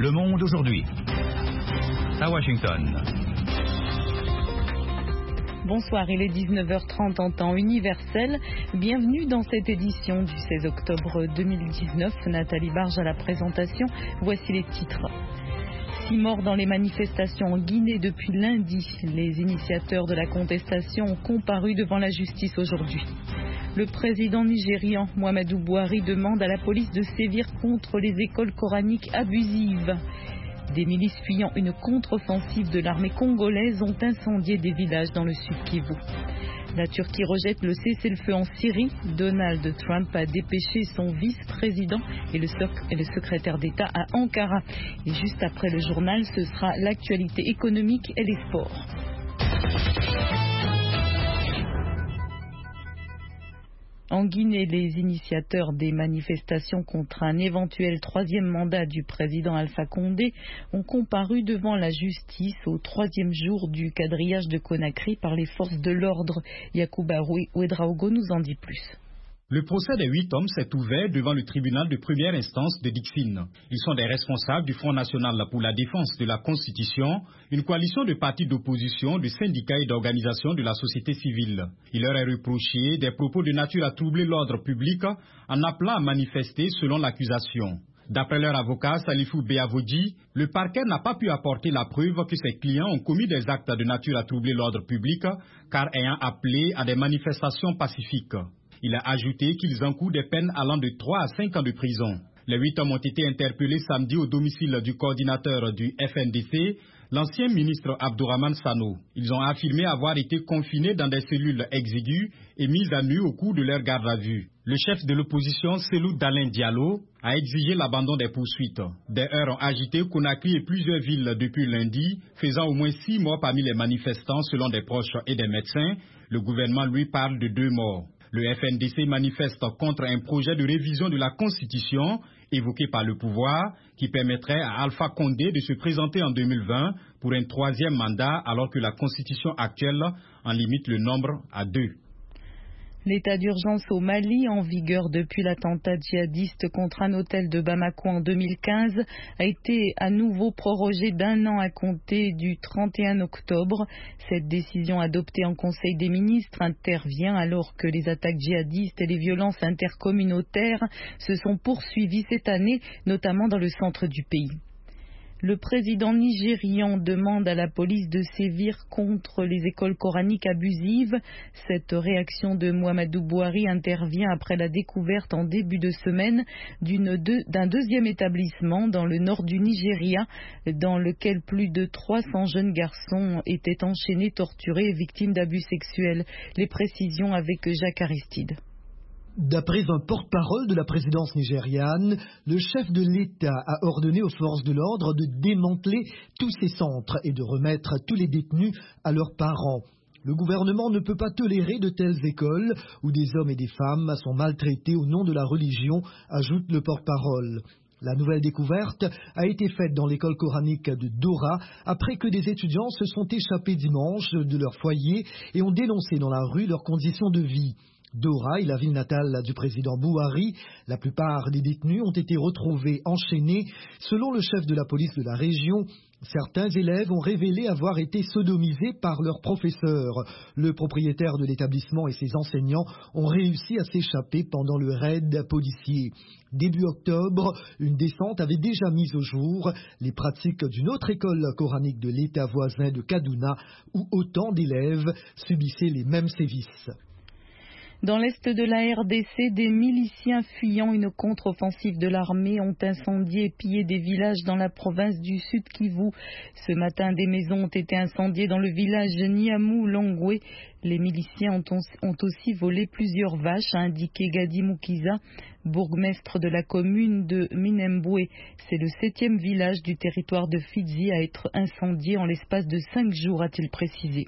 Le Monde aujourd'hui. À Washington. Bonsoir, il est 19h30 en temps universel. Bienvenue dans cette édition du 16 octobre 2019. Nathalie Barge à la présentation. Voici les titres. 6 morts dans les manifestations en Guinée depuis lundi. Les initiateurs de la contestation ont comparu devant la justice aujourd'hui. Le président nigérian Muhammadu Buhari demande à la police de sévir contre les écoles coraniques abusives. Des milices fuyant une contre-offensive de l'armée congolaise ont incendié des villages dans le sud Kivu. La Turquie rejette le cessez-le-feu en Syrie. Donald Trump a dépêché son vice-président et le secrétaire d'État à Ankara. Et juste après le journal, ce sera l'actualité économique et les sports. En Guinée, les initiateurs des manifestations contre un éventuel 3e mandat du président Alpha Condé ont comparu devant la justice au 3e jour du quadrillage de Conakry par les forces de l'ordre. Yacouba Ouedraogo nous en dit plus. Le procès des 8 hommes s'est ouvert devant le tribunal de première instance de Dixine. Ils sont des responsables du Front national pour la défense de la Constitution, une coalition de partis d'opposition, de syndicats et d'organisations de la société civile. Il leur est reproché des propos de nature à troubler l'ordre public en appelant à manifester selon l'accusation. D'après leur avocat Salifou Beavodji, le parquet n'a pas pu apporter la preuve que ses clients ont commis des actes de nature à troubler l'ordre public, car ayant appelé à des manifestations pacifiques. Il a ajouté qu'ils encourent des peines allant de 3 à 5 ans de prison. Les 8 hommes ont été interpellés samedi au domicile du coordinateur du FNDC, l'ancien ministre Abdourahmane Sano. Ils ont affirmé avoir été confinés dans des cellules exiguës et mis à nu au cours de leur garde à vue. Le chef de l'opposition, Cellou Dalein Diallo, a exigé l'abandon des poursuites. Des heurts ont agité Conakry et plusieurs villes depuis lundi, faisant au moins 6 morts parmi les manifestants selon des proches et des médecins. Le gouvernement lui parle de 2 morts. Le FNDC manifeste contre un projet de révision de la Constitution évoqué par le pouvoir qui permettrait à Alpha Condé de se présenter en 2020 pour un 3e mandat alors que la Constitution actuelle en limite le nombre à 2. L'état d'urgence au Mali, en vigueur depuis l'attentat djihadiste contre un hôtel de Bamako en 2015, a été à nouveau prorogé d'1 an à compter du 31 octobre. Cette décision adoptée en Conseil des ministres intervient alors que les attaques djihadistes et les violences intercommunautaires se sont poursuivies cette année, notamment dans le centre du pays. Le président nigérian demande à la police de sévir contre les écoles coraniques abusives. Cette réaction de Muhammadu Buhari intervient après la découverte en début de semaine d'un 2e établissement dans le nord du Nigeria, dans lequel plus de 300 jeunes garçons étaient enchaînés, torturés et victimes d'abus sexuels. Les précisions avec Jacques Aristide. D'après un porte-parole de la présidence nigériane, le chef de l'État a ordonné aux forces de l'ordre de démanteler tous ces centres et de remettre tous les détenus à leurs parents. Le gouvernement ne peut pas tolérer de telles écoles où des hommes et des femmes sont maltraités au nom de la religion, ajoute le porte-parole. La nouvelle découverte a été faite dans l'école coranique de Dora après que des étudiants se sont échappés dimanche de leur foyer et ont dénoncé dans la rue leurs conditions de vie. Dora est la ville natale du président Buhari. La plupart des détenus ont été retrouvés enchaînés. Selon le chef de la police de la région, certains élèves ont révélé avoir été sodomisés par leurs professeurs. Le propriétaire de l'établissement et ses enseignants ont réussi à s'échapper pendant le raid policier. Début octobre, une descente avait déjà mis au jour les pratiques d'une autre école coranique de l'État voisin de Kaduna où autant d'élèves subissaient les mêmes sévices. Dans l'est de la RDC, des miliciens fuyant une contre-offensive de l'armée ont incendié et pillé des villages dans la province du Sud Kivu. Ce matin, des maisons ont été incendiées dans le village Niamou-Longwe. Les miliciens ont aussi volé plusieurs vaches, a indiqué Gadi Mukiza, bourgmestre de la commune de Minembwe. C'est le 7e village du territoire de Fizi à être incendié en l'espace de 5 jours, a-t-il précisé.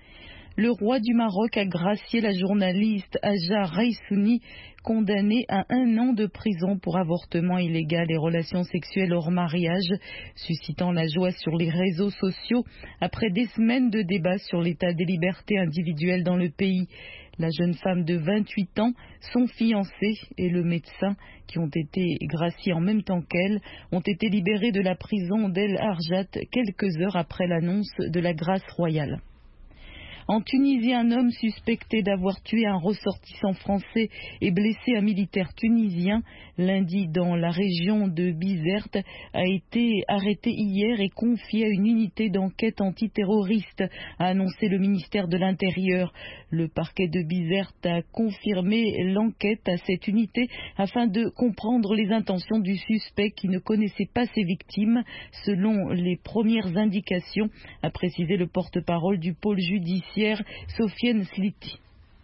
Le roi du Maroc a gracié la journaliste Aja Raissouni, condamnée à 1 an de prison pour avortement illégal et relations sexuelles hors mariage, suscitant la joie sur les réseaux sociaux après des semaines de débats sur l'état des libertés individuelles dans le pays. La jeune femme de 28 ans, son fiancé et le médecin, qui ont été graciés en même temps qu'elle, ont été libérés de la prison d'El Harjat quelques heures après l'annonce de la grâce royale. En Tunisie, un homme suspecté d'avoir tué un ressortissant français et blessé un militaire tunisien lundi dans la région de Bizerte a été arrêté hier et confié à une unité d'enquête antiterroriste, a annoncé le ministère de l'Intérieur. Le parquet de Bizerte a confirmé l'enquête à cette unité afin de comprendre les intentions du suspect qui ne connaissait pas ses victimes, selon les premières indications, a précisé le porte-parole du pôle judiciaire, Sofiane Sliti.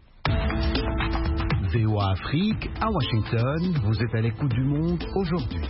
VOA Afrique, à Washington, vous êtes à l'écoute du monde aujourd'hui.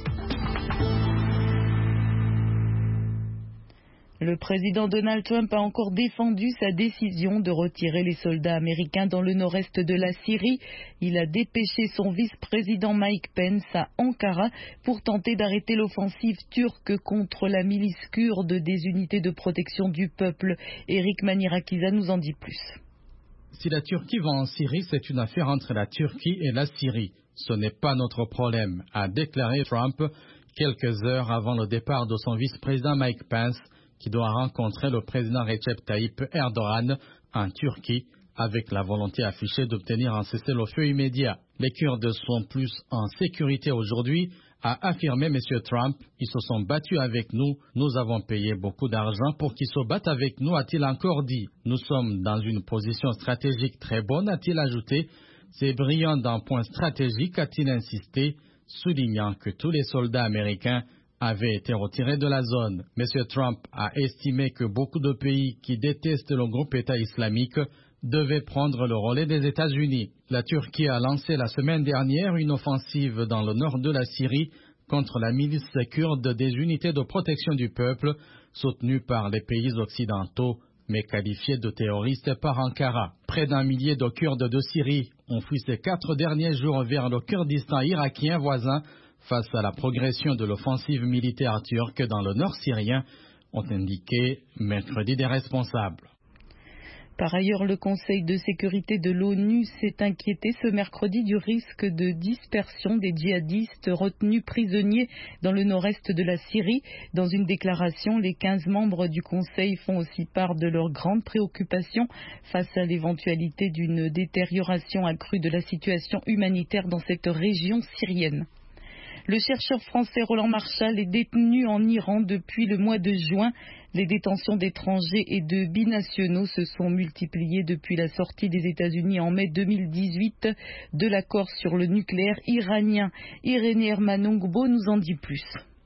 Le président Donald Trump a encore défendu sa décision de retirer les soldats américains dans le nord-est de la Syrie. Il a dépêché son vice-président Mike Pence à Ankara pour tenter d'arrêter l'offensive turque contre la milice kurde des unités de protection du peuple. Eric Manirakiza nous en dit plus. Si la Turquie va en Syrie, c'est une affaire entre la Turquie et la Syrie. Ce n'est pas notre problème, a déclaré Trump quelques heures avant le départ de son vice-président Mike Pence, qui doit rencontrer le président Recep Tayyip Erdogan en Turquie avec la volonté affichée d'obtenir un cessez-le-feu immédiat. Les Kurdes sont plus en sécurité aujourd'hui, a affirmé M. Trump. Ils se sont battus avec nous, nous avons payé beaucoup d'argent pour qu'ils se battent avec nous, a-t-il encore dit. Nous sommes dans une position stratégique très bonne, a-t-il ajouté. C'est brillant d'un point stratégique, a-t-il insisté, soulignant que tous les soldats américains avaient été retirés de la zone. M. Trump a estimé que beaucoup de pays qui détestent le groupe État islamique devaient prendre le relais des États-Unis. La Turquie a lancé la semaine dernière une offensive dans le nord de la Syrie contre la milice kurde des unités de protection du peuple, soutenue par les pays occidentaux, mais qualifiée de terroriste par Ankara. Près d'un millier de Kurdes de Syrie ont fui ces 4 derniers jours vers le Kurdistan irakien voisin, face à la progression de l'offensive militaire turque dans le nord syrien, ont indiqué mercredi des responsables. Par ailleurs, le Conseil de sécurité de l'ONU s'est inquiété ce mercredi du risque de dispersion des djihadistes retenus prisonniers dans le nord-est de la Syrie. Dans une déclaration, les 15 membres du Conseil font aussi part de leur grande préoccupation face à l'éventualité d'une détérioration accrue de la situation humanitaire dans cette région syrienne. Le chercheur français Roland Marchal est détenu en Iran depuis le mois de juin. Les détentions d'étrangers et de binationaux se sont multipliées depuis la sortie des États-Unis en mai 2018 de l'accord sur le nucléaire iranien. Irénée Hermanongbo nous en dit plus.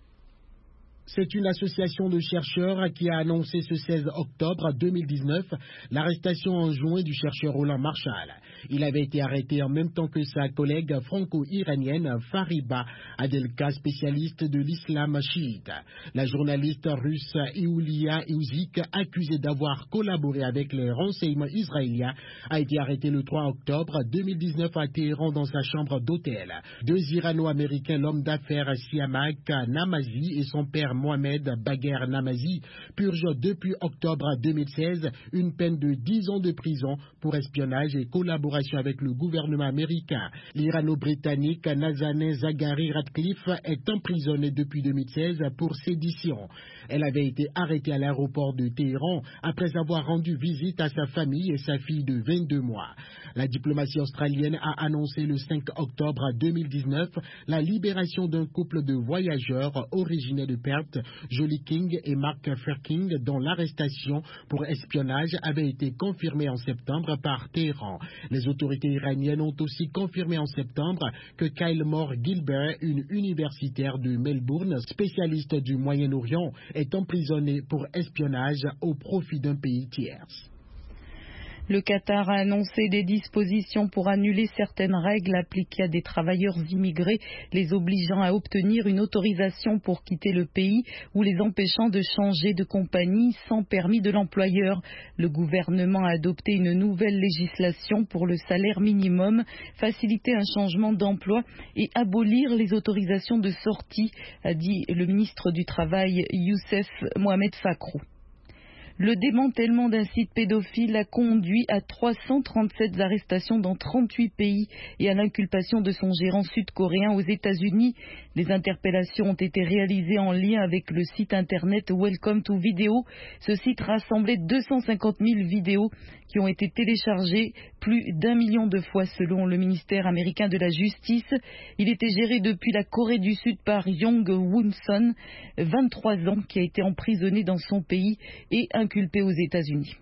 C'est une association de chercheurs qui a annoncé ce 16 octobre 2019 l'arrestation en juin du chercheur Roland Marchal. Il avait été arrêté en même temps que sa collègue franco-iranienne Fariba Adelka, spécialiste de l'islam chiite. La journaliste russe Iulia Iuzik, accusée d'avoir collaboré avec les renseignements israéliens, a été arrêtée le 3 octobre 2019 à Téhéran dans sa chambre d'hôtel. 2 Irano-Américains, l'homme d'affaires Siamak Namazi et son père Mohamed Bagher Namazi, purgent depuis octobre 2016 une peine de 10 ans de prison pour espionnage et collaboration avec le gouvernement américain. L'Irano-Britannique Nazanin Zaghari Ratcliffe est emprisonnée depuis 2016 pour sédition. Elle avait été arrêtée à l'aéroport de Téhéran après avoir rendu visite à sa famille et sa fille de 22 mois. La diplomatie australienne a annoncé le 5 octobre 2019 la libération d'un couple de voyageurs originaires de Perth, Jolie King et Mark Ferking, dont l'arrestation pour espionnage avait été confirmée en septembre par Téhéran. Les autorités iraniennes ont aussi confirmé en septembre que Kyle Moore Gilbert, une universitaire de Melbourne, spécialiste du Moyen-Orient, est emprisonnée pour espionnage au profit d'un pays tiers. Le Qatar a annoncé des dispositions pour annuler certaines règles appliquées à des travailleurs immigrés, les obligeant à obtenir une autorisation pour quitter le pays ou les empêchant de changer de compagnie sans permis de l'employeur. Le gouvernement a adopté une nouvelle législation pour le salaire minimum, faciliter un changement d'emploi et abolir les autorisations de sortie, a dit le ministre du Travail Youssef Mohamed Fakrou. Le démantèlement d'un site pédophile a conduit à 337 arrestations dans 38 pays et à l'inculpation de son gérant sud-coréen aux États-Unis. Les interpellations ont été réalisées en lien avec le site internet Welcome to Video. Ce site rassemblait 250 000 vidéos qui ont été téléchargées plus d'1 million de fois selon le ministère américain de la Justice. Il était géré depuis la Corée du Sud par Young Woon-son, 23 ans, qui a été emprisonné dans son pays et inculpé aux États-Unis.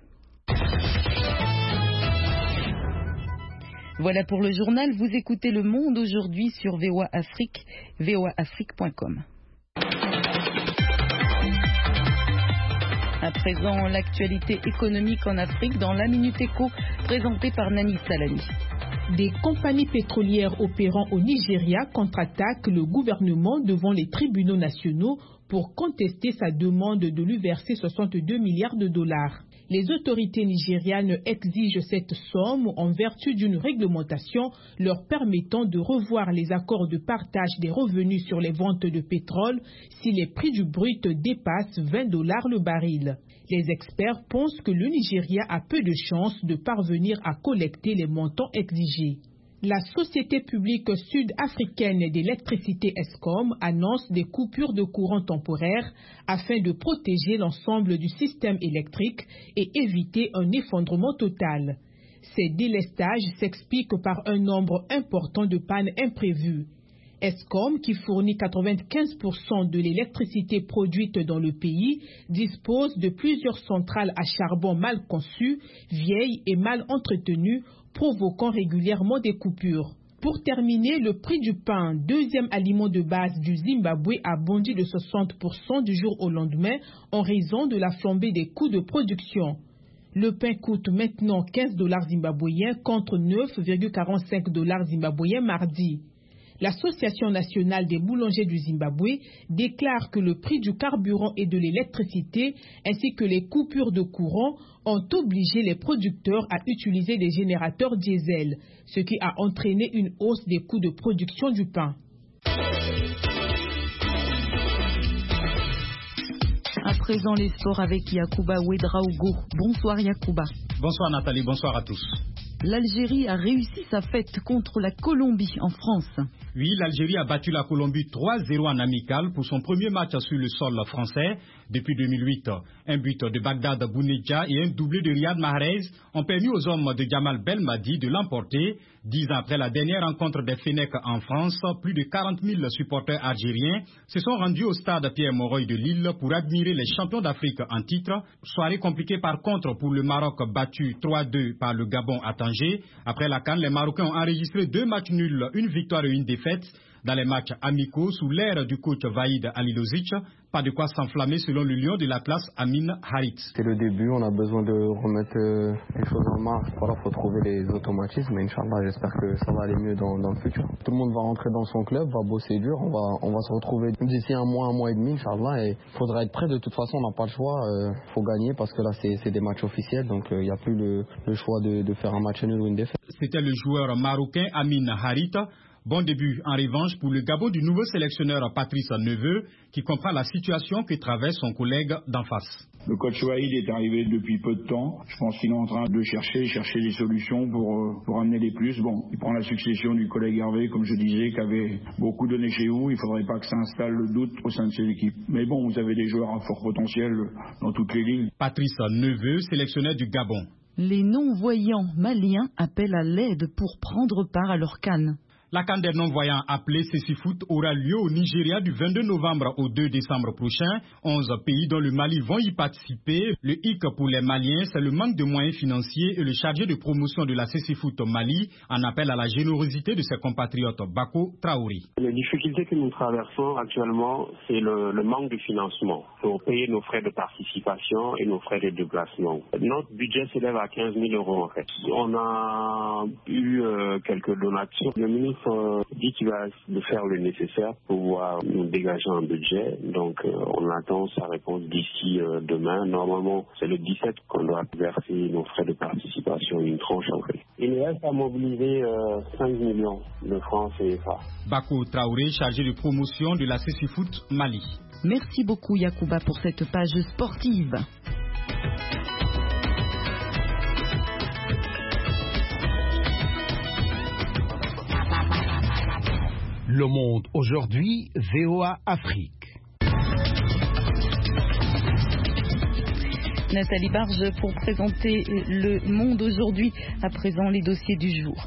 Voilà pour le journal. Vous écoutez Le Monde aujourd'hui sur VOA Afrique, voaafrique.com. À présent, l'actualité économique en Afrique dans la Minute Éco, présentée par Nani Salami. Des compagnies pétrolières opérant au Nigeria contre-attaquent le gouvernement devant les tribunaux nationaux pour contester sa demande de lui verser 62 milliards de dollars. Les autorités nigérianes exigent cette somme en vertu d'une réglementation leur permettant de revoir les accords de partage des revenus sur les ventes de pétrole si les prix du brut dépassent $20 le baril. Les experts pensent que le Nigeria a peu de chances de parvenir à collecter les montants exigés. La Société publique sud-africaine d'électricité Eskom annonce des coupures de courant temporaires afin de protéger l'ensemble du système électrique et éviter un effondrement total. Ces délestages s'expliquent par un nombre important de pannes imprévues. Eskom, qui fournit 95% de l'électricité produite dans le pays, dispose de plusieurs centrales à charbon mal conçues, vieilles et mal entretenues, provoquant régulièrement des coupures. Pour terminer, le prix du pain, deuxième aliment de base du Zimbabwe, a bondi de 60% du jour au lendemain en raison de la flambée des coûts de production. Le pain coûte maintenant $15 zimbabwéens contre $9,45 zimbabwéens mardi. L'Association nationale des boulangers du Zimbabwe déclare que le prix du carburant et de l'électricité ainsi que les coupures de courant ont obligé les producteurs à utiliser des générateurs diesel, ce qui a entraîné une hausse des coûts de production du pain. À présent, les sports avec Yacouba Ouedraogo. Bonsoir Yacouba. Bonsoir Nathalie, bonsoir à tous. L'Algérie a réussi sa fête contre la Colombie en France. Oui, l'Algérie a battu la Colombie 3-0 en amical pour son premier match sur le sol français depuis 2008. Un but de Bagdad Bounedjah et un doublé de Riyad Mahrez ont permis aux hommes de Jamal Belmadi de l'emporter. 10 ans après la dernière rencontre des Fennecs en France, plus de 40 000 supporters algériens se sont rendus au stade Pierre-Mauroy de Lille pour admirer les champions d'Afrique en titre. Soirée compliquée par contre pour le Maroc battu 3-2 par le Gabon à Tanger. Après la CAN, les Marocains ont enregistré 2 matchs nuls, une victoire et une défaite. Dans les matchs amicaux sous l'ère du coach Vaïd Alilozic, pas de quoi s'enflammer selon le lion de l'Atlas Amin Harit. C'est le début, on a besoin de remettre les choses en marche. Voilà, faut trouver les automatismes. Mais Inch'Allah, j'espère que ça va aller mieux dans le futur. Tout le monde va rentrer dans son club, va bosser dur. On va se retrouver d'ici un mois et demi, Inch'Allah. Et il faudra être prêt. De toute façon, on n'a pas le choix. Faut gagner parce que là, c'est des matchs officiels. Donc, il n'y a plus le choix de faire un match nul ou une défaite. C'était le joueur marocain Amin Harit. Bon début en revanche pour le Gabon du nouveau sélectionneur Patrice Neveu qui comprend la situation que traverse son collègue d'en face. Le coach Waïd est arrivé depuis peu de temps. Je pense qu'il est en train de chercher des solutions pour amener les plus. Bon, il prend la succession du collègue Hervé, comme je disais, qui avait beaucoup donné chez vous. Il ne faudrait pas que ça installe le doute au sein de ses équipes. Mais bon, vous avez des joueurs à fort potentiel dans toutes les lignes. Patrice Neveu, sélectionneur du Gabon. Les non-voyants maliens appellent à l'aide pour prendre part à leur CAN. La CAN des non-voyants appelée Cécifoot aura lieu au Nigeria du 22 novembre au 2 décembre prochain. 11 pays dont le Mali vont y participer. Le hic pour les Maliens, c'est le manque de moyens financiers et le chargé de promotion de la Cécifoot Mali en appelle à la générosité de ses compatriotes Bako Traoré. Les difficultés que nous traversons actuellement, c'est le manque de financement pour payer nos frais de participation et nos frais de déplacement. Notre budget s'élève à 15 000 € en fait. On a eu quelques donations. Le ministre dit qu'il va faire le nécessaire pour pouvoir nous dégager un budget. Donc on attend sa réponse d'ici demain. Normalement, c'est le 17 qu'on doit verser nos frais de participation, une tranche en fait. Il reste à mobiliser 5 millions de francs CFA. Bako Traoré, chargé de promotion de la Cécifoot Mali. Merci beaucoup Yacouba pour cette page sportive. Le Monde aujourd'hui, VOA Afrique. Nathalie Barge pour présenter Le Monde aujourd'hui, à présent les dossiers du jour.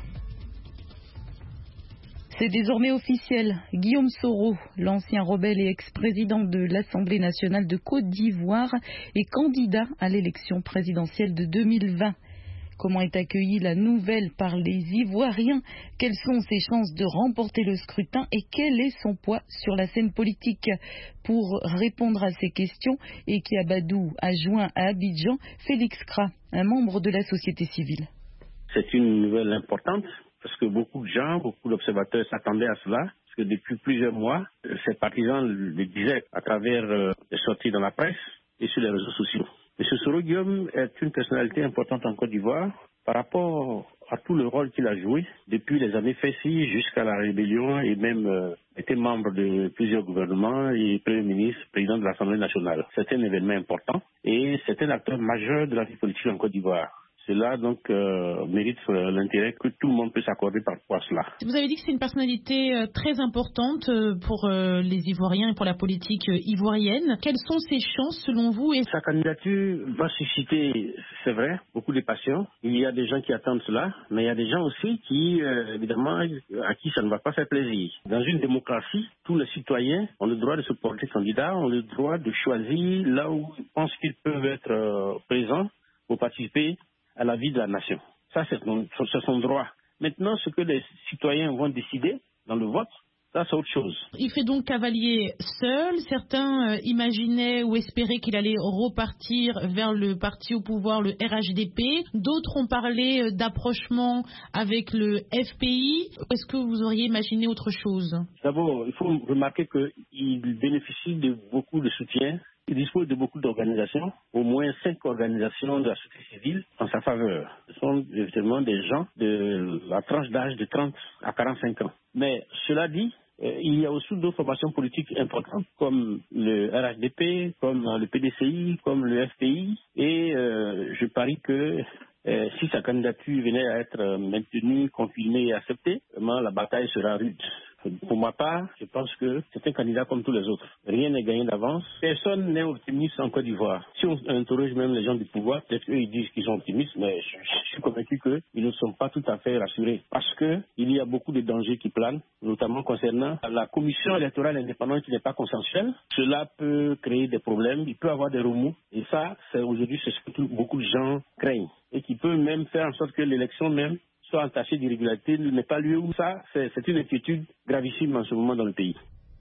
C'est désormais officiel, Guillaume Soro, l'ancien rebelle et ex-président de l'Assemblée nationale de Côte d'Ivoire, est candidat à l'élection présidentielle de 2020. Comment est accueillie la nouvelle par les Ivoiriens? Quelles sont ses chances de remporter le scrutin et quel est son poids sur la scène politique? Pour répondre à ces questions, Eki Abadou a joint à Abidjan Félix Kra, un membre de la société civile. C'est une nouvelle importante parce que beaucoup de gens, beaucoup d'observateurs s'attendaient à cela. Parce que depuis plusieurs mois, ces partisans le disaient à travers les sorties dans la presse et sur les réseaux sociaux. M. Soro Guillaume est une personnalité importante en Côte d'Ivoire par rapport à tout le rôle qu'il a joué depuis les années Fessi jusqu'à la rébellion et même était membre de plusieurs gouvernements et Premier ministre, président de l'Assemblée nationale. C'est un événement important et c'est un acteur majeur de la vie politique en Côte d'Ivoire. Cela donc mérite l'intérêt que tout le monde peut s'accorder par rapport à cela. Vous avez dit que c'est une personnalité très importante pour les Ivoiriens et pour la politique ivoirienne. Quelles sont ses chances selon vous? Sa candidature va susciter, c'est vrai, beaucoup de passion. Il y a des gens qui attendent cela, mais il y a des gens aussi qui, évidemment, à qui ça ne va pas faire plaisir. Dans une démocratie, tous les citoyens ont le droit de se porter candidat, ont le droit de choisir là où ils pensent qu'ils peuvent être présents pour participer à la vie de la nation. Ça, c'est son droit. Maintenant, ce que les citoyens vont décider dans le vote, ça, c'est autre chose. Il fait donc cavalier seul. Certains imaginaient ou espéraient qu'il allait repartir vers le parti au pouvoir, le RHDP. D'autres ont parlé d'approchement avec le FPI. Est-ce que vous auriez imaginé autre chose? D'abord, il faut remarquer qu'il bénéficie de beaucoup de soutien. Il dispose de beaucoup d'organisations, au moins 5 organisations de la société civile en sa faveur. Ce sont évidemment des gens de la tranche d'âge de 30 à 45 ans. Mais cela dit, il y a aussi d'autres formations politiques importantes comme le RHDP, comme le PDCI, comme le FPI. Et je parie que si sa candidature venait à être maintenue, confirmée et acceptée, vraiment la bataille sera rude. Pour ma part, je pense que c'est un candidat comme tous les autres. Rien n'est gagné d'avance. Personne n'est optimiste en Côte d'Ivoire. Si on interroge même les gens du pouvoir, peut-être eux ils disent qu'ils sont optimistes, mais je suis convaincu qu'ils ne sont pas tout à fait rassurés. Parce qu'il y a beaucoup de dangers qui planent, notamment concernant la commission électorale indépendante qui n'est pas consensuelle. Cela peut créer des problèmes, il peut y avoir des remous. Et ça, aujourd'hui, c'est ce que beaucoup de gens craignent. Et qui peut même faire en sorte que l'élection même soit entachée d'irrégularité, n'est pas lieu où ça, c'est une inquiétude gravissime en ce moment dans le pays.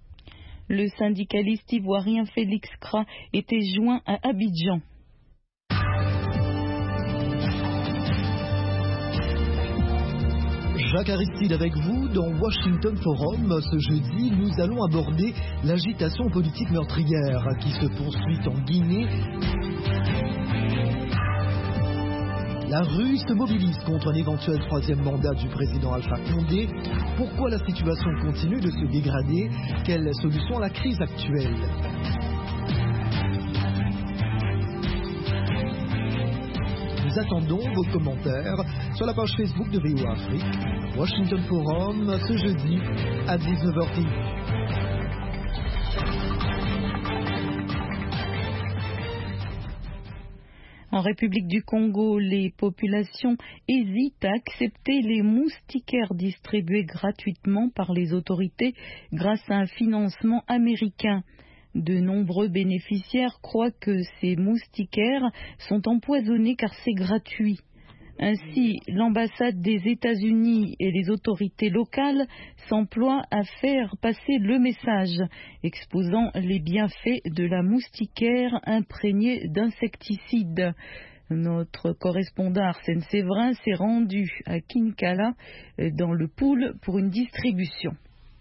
Le syndicaliste ivoirien Félix Kra était joint à Abidjan. Jacques Aristide avec vous dans Washington Forum. Ce jeudi, nous allons aborder l'agitation politique meurtrière qui se poursuit en Guinée. La rue se mobilise contre un éventuel 3e mandat du président Alpha Condé. Pourquoi la situation continue de se dégrader? Quelle solution à la crise actuelle? Nous attendons vos commentaires sur la page Facebook de VOA Afrique. Washington Forum, ce jeudi à 19h30. En République du Congo, les populations hésitent à accepter les moustiquaires distribués gratuitement par les autorités grâce à un financement américain. De nombreux bénéficiaires croient que ces moustiquaires sont empoisonnés car c'est gratuit. Ainsi, l'ambassade des États-Unis et les autorités locales s'emploient à faire passer le message, exposant les bienfaits de la moustiquaire imprégnée d'insecticides. Notre correspondant Arsène Séverin s'est rendu à Kinkala, dans le Pool, pour une distribution.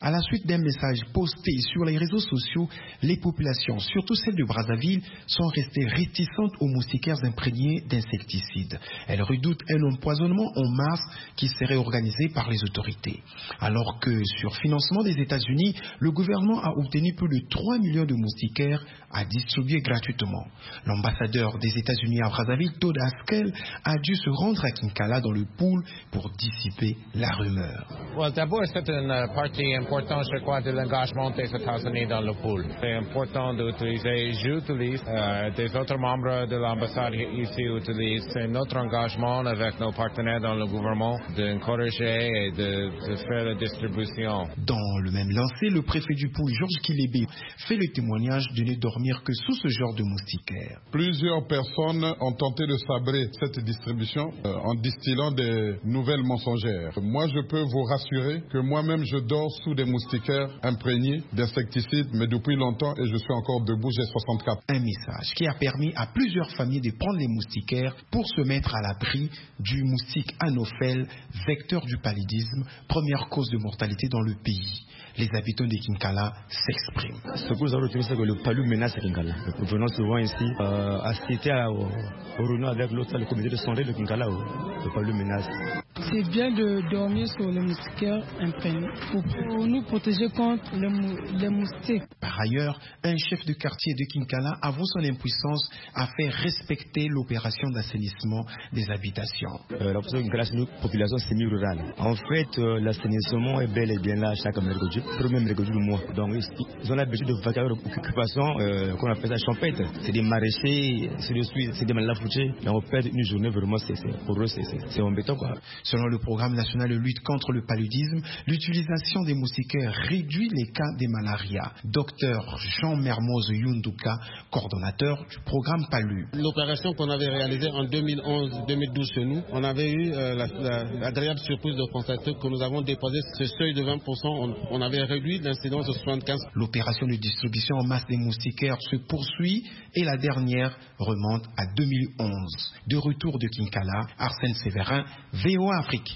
À la suite d'un message posté sur les réseaux sociaux, les populations, surtout celles de Brazzaville, sont restées réticentes aux moustiquaires imprégnés d'insecticides. Elles redoutent un empoisonnement en masse qui serait organisé par les autorités. Alors que sur financement des États-Unis, le gouvernement a obtenu plus de 3 millions de moustiquaires à distribuer gratuitement. L'ambassadeur des États-Unis à Brazzaville, Todd Haskell, a dû se rendre à Kinkala dans le pool pour dissiper la rumeur. D'abord, c'est une partie importante, je crois, de l'engagement des États-Unis dans le pool. C'est important d'utiliser, j'utilise, des autres membres de l'ambassade ici utilisent. C'est notre engagement avec nos partenaires dans le gouvernement d'encourager et de faire la distribution. Dans le même lancé, le préfet du pool, Georges Kilébé, fait le témoignage de ne dormir que sous ce genre de moustiquaires. Plusieurs personnes ont tenté de sabrer cette distribution en distillant des nouvelles mensongères. Moi, je peux vous rassurer que moi-même, je dors sous des moustiquaires imprégnés d'insecticides, mais depuis longtemps, et je suis encore debout, j'ai 64. Un message qui a permis à plusieurs familles de prendre les moustiquaires pour se mettre à l'abri du moustique Anophèle, vecteur du paludisme, première cause de mortalité dans le pays. Les habitants de Kinkala s'expriment. Ce que nous avons retenu, c'est que le palu menace Kinkala. Nous venons souvent ici assister aux réunions avec le comité de santé de Kinkala. Le palu menace. C'est bien de dormir sur les moustiquaires imprégnés pour nous protéger contre les moustiques. Par ailleurs, un chef de quartier de Kinkala avoue son impuissance à faire respecter l'opération d'assainissement des habitations. La population semi-rurale. En fait, l'assainissement est bel et bien là chaque mercredi. Premier mercredi du mois. Donc, ils ont l'habitude de vaquer leur occupation qu'on appelle ça champêtre. C'est des maraîchers, c'est des malafouchés. Et on perd une journée vraiment, pour eux, c'est embêtant, quoi. Selon le programme national de lutte contre le paludisme, l'utilisation des moustiquaires réduit les cas de malaria. Docteur Jean Mermoz Yunduka, coordonnateur du programme PALU. L'opération qu'on avait réalisée en 2011-2012 chez nous, on avait eu l'agréable surprise de constater que nous avons dépassé ce seuil de 20%. On avait réduit l'incidence de 75%. L'opération de distribution en masse des moustiquaires se poursuit et la dernière remonte à 2011. De retour de Kinkala, Arsène Séverin, VOA Afrique.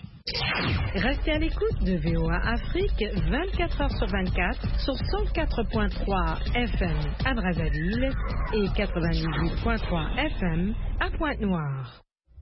Restez à l'écoute de VOA Afrique 24 heures sur 24 sur 104.3 FM à Brazzaville et 98.3 FM à Pointe-Noire.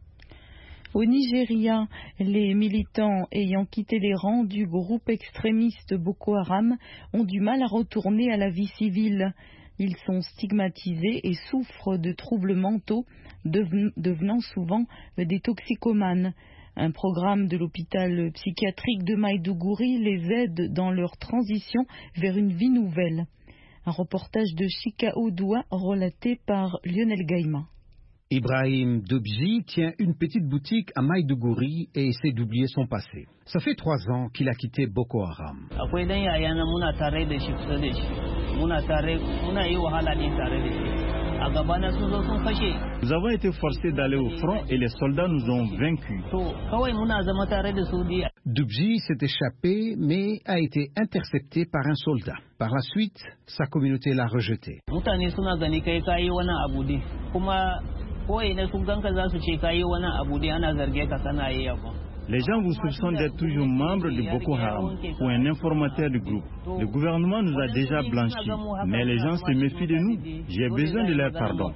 Au Nigeria, les militants ayant quitté les rangs du groupe extrémiste Boko Haram ont du mal à retourner à la vie civile. Ils sont stigmatisés et souffrent de troubles mentaux, devenant souvent des toxicomanes. Un programme de l'hôpital psychiatrique de Maïdougouri les aide dans leur transition vers une vie nouvelle. Un reportage de Chika Odoua relaté par Lionel Gaïma. Ibrahim Dobji tient une petite boutique à Maïdougouri et essaie d'oublier son passé. Ça fait 3 ans qu'il a quitté Boko Haram. Nous avons été forcés d'aller au front et les soldats nous ont vaincus. Dobji s'est échappé mais a été intercepté par un soldat. Par la suite, sa communauté l'a rejeté. Les gens vous soupçonnent d'être toujours membre de Boko Haram ou un informateur du groupe. Le gouvernement nous a déjà blanchis, mais les gens se méfient de nous. J'ai besoin de leur pardon.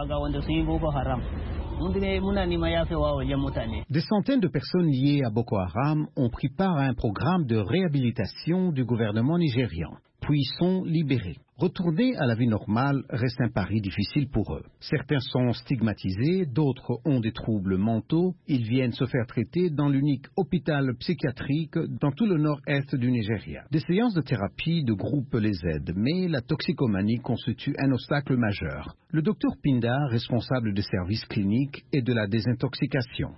Des centaines de personnes liées à Boko Haram ont pris part à un programme de réhabilitation du gouvernement nigérian, puis sont libérés. Retourner à la vie normale reste un pari difficile pour eux. Certains sont stigmatisés, d'autres ont des troubles mentaux. Ils viennent se faire traiter dans l'unique hôpital psychiatrique dans tout le nord-est du Nigeria. Des séances de thérapie de groupe les aident, mais la toxicomanie constitue un obstacle majeur. Le docteur Pinda, responsable des services cliniques et de la désintoxication.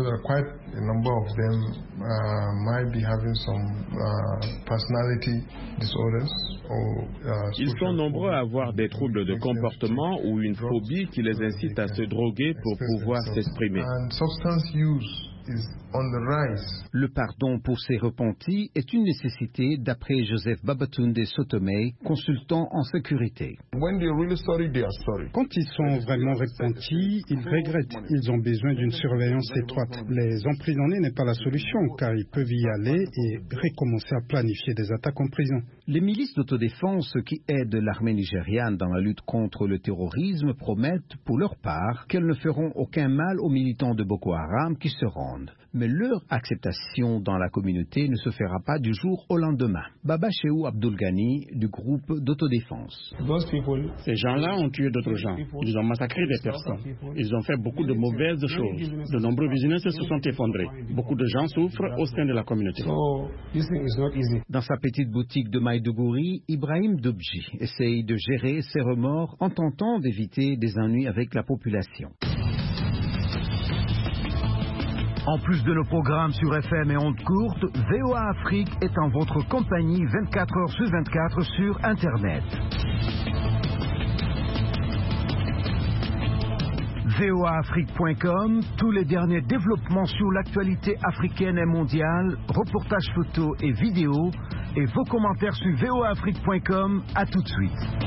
Ils sont nombreux à avoir des troubles de comportement ou une phobie qui les incite à se droguer pour pouvoir s'exprimer. Le pardon pour ces repentis est une nécessité d'après Joseph Babatunde Sotomei, consultant en sécurité. Quand ils sont vraiment repentis, ils regrettent. Ils ont besoin d'une surveillance étroite. Les emprisonner n'est pas la solution car ils peuvent y aller et recommencer à planifier des attaques en prison. Les milices d'autodéfense qui aident l'armée nigériane dans la lutte contre le terrorisme promettent pour leur part qu'elles ne feront aucun mal aux militants de Boko Haram qui se rendent. Mais leur acceptation dans la communauté ne se fera pas du jour au lendemain. Baba Shehu Abdul Ghani du groupe d'autodéfense. Ces gens-là ont tué d'autres gens. Ils ont massacré des personnes. Ils ont fait beaucoup de mauvaises choses. De nombreux business se sont effondrés. Beaucoup de gens souffrent au sein de la communauté. Dans sa petite boutique de Maïdougouri, Ibrahim Dobji essaye de gérer ses remords en tentant d'éviter des ennuis avec la population. En plus de nos programmes sur FM et ondes courtes, VOA Afrique est en votre compagnie 24 heures sur 24 sur Internet. voaafrique.com, tous les derniers développements sur l'actualité africaine et mondiale, reportages photos et vidéos, et vos commentaires sur voaafrique.com. À tout de suite.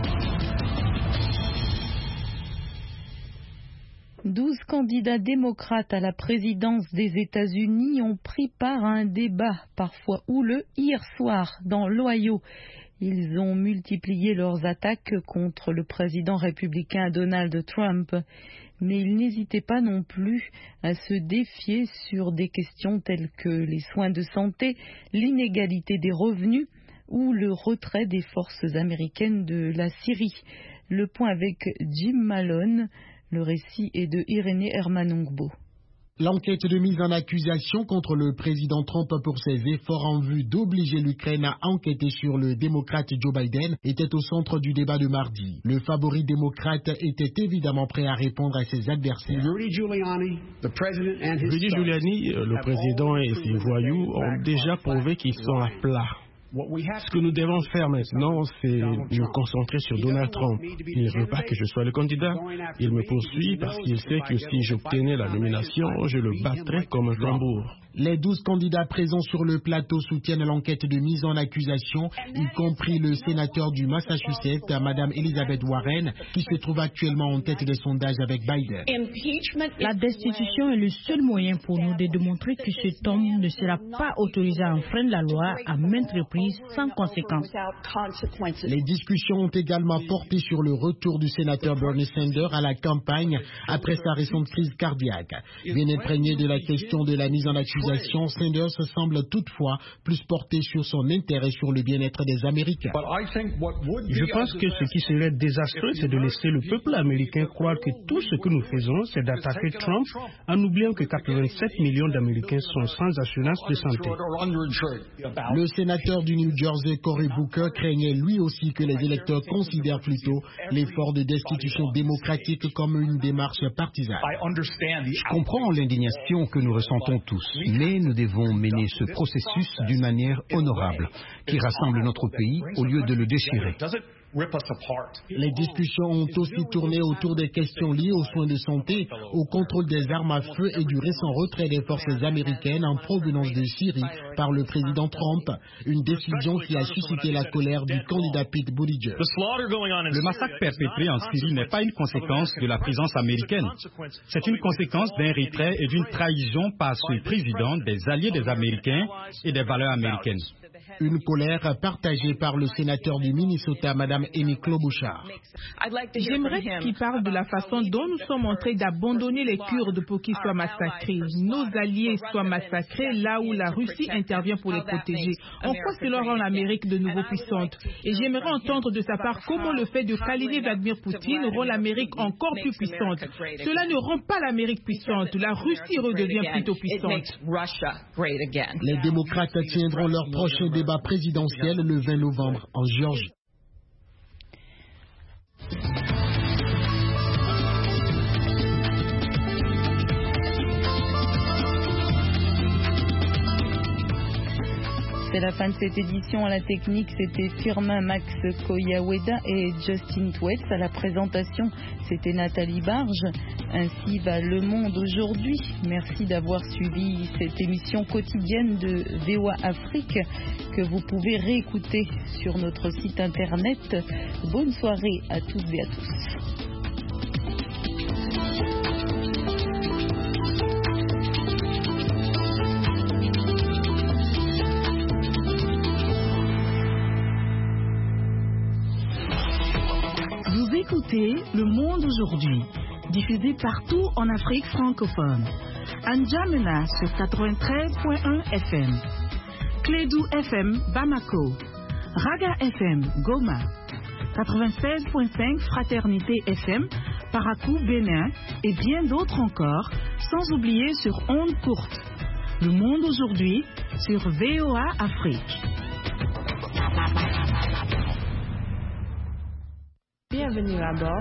12 candidats démocrates à la présidence des États-Unis ont pris part à un débat, parfois houleux, hier soir dans l'Ohio. Ils ont multiplié leurs attaques contre le président républicain Donald Trump. Mais ils n'hésitaient pas non plus à se défier sur des questions telles que les soins de santé, l'inégalité des revenus ou le retrait des forces américaines de la Syrie. Le point avec Jim Malone. Le récit est de Irénée Hermanongbo. L'enquête de mise en accusation contre le président Trump pour ses efforts en vue d'obliger l'Ukraine à enquêter sur le démocrate Joe Biden était au centre du débat de mardi. Le favori démocrate était évidemment prêt à répondre à ses adversaires. Rudy Giuliani, le président et ses voyous ont déjà prouvé qu'ils sont à plat. Ce que nous devons faire maintenant, c'est nous concentrer sur Donald Trump. Il ne veut pas que je sois le candidat. Il me poursuit parce qu'il sait que si j'obtenais la nomination, je le battrais comme un tambour. Les 12 candidats présents sur le plateau soutiennent l'enquête de mise en accusation, y compris le sénateur du Massachusetts, Mme Elizabeth Warren, qui se trouve actuellement en tête des sondages avec Biden. La destitution est le seul moyen pour nous de démontrer que cet homme ne sera pas autorisé à enfreindre la loi à maintes reprises sans conséquence. Les discussions ont également porté sur le retour du sénateur Bernie Sanders à la campagne après sa récente crise cardiaque. Bien imprégné de la question de la mise en accusation, Sanders semble toutefois plus porté sur son intérêt sur le bien-être des Américains. Je pense que ce qui serait désastreux, c'est de laisser le peuple américain croire que tout ce que nous faisons, c'est d'attaquer Trump en oubliant que 87 millions d'Américains sont sans assurance de santé. Le sénateur du New Jersey, Cory Booker, craignait lui aussi que les électeurs considèrent plutôt l'effort de destitution démocratique comme une démarche partisane. Je comprends l'indignation que nous ressentons tous. Mais nous devons mener ce processus d'une manière honorable, qui rassemble notre pays au lieu de le déchirer. Les discussions ont aussi tourné autour des questions liées aux soins de santé, au contrôle des armes à feu et du récent retrait des forces américaines en provenance de Syrie par le président Trump, une décision qui a suscité la colère du candidat Pete Buttigieg. Le massacre perpétré en Syrie n'est pas une conséquence de la présence américaine. C'est une conséquence d'un retrait et d'une trahison par ce président des alliés des Américains et des valeurs américaines. Une colère partagée par le sénateur du Minnesota, Mme Amy Klobuchar. J'aimerais qu'il parle de la façon dont nous sommes en train d'abandonner les Kurdes pour qu'ils soient massacrés. Nos alliés soient massacrés là où la Russie intervient pour les protéger. En quoi cela rend l'Amérique de nouveau puissante? Et j'aimerais entendre de sa part comment le fait de câliner Vladimir Poutine rend l'Amérique encore plus puissante. Cela ne rend pas l'Amérique puissante. La Russie redevient plutôt puissante. Les démocrates tiendront leur prochain débat présidentiel le 20 novembre en Géorgie. C'est la fin de cette édition. À la technique, c'était Firmin Max Koyaweda et Justin Twetz. À la présentation, c'était Nathalie Barge. Ainsi va Le Monde aujourd'hui. Merci d'avoir suivi cette émission quotidienne de VOA Afrique que vous pouvez réécouter sur notre site internet. Bonne soirée à toutes et à tous. Écoutez Le Monde aujourd'hui, diffusé partout en Afrique francophone. À N'Djamena sur 93.1 FM, Clédou FM Bamako, Raga FM Goma, 96.5 Fraternité FM Parakou Bénin et bien d'autres encore, sans oublier sur ondes courtes. Le Monde aujourd'hui sur VOA Afrique. Bienvenue à bord.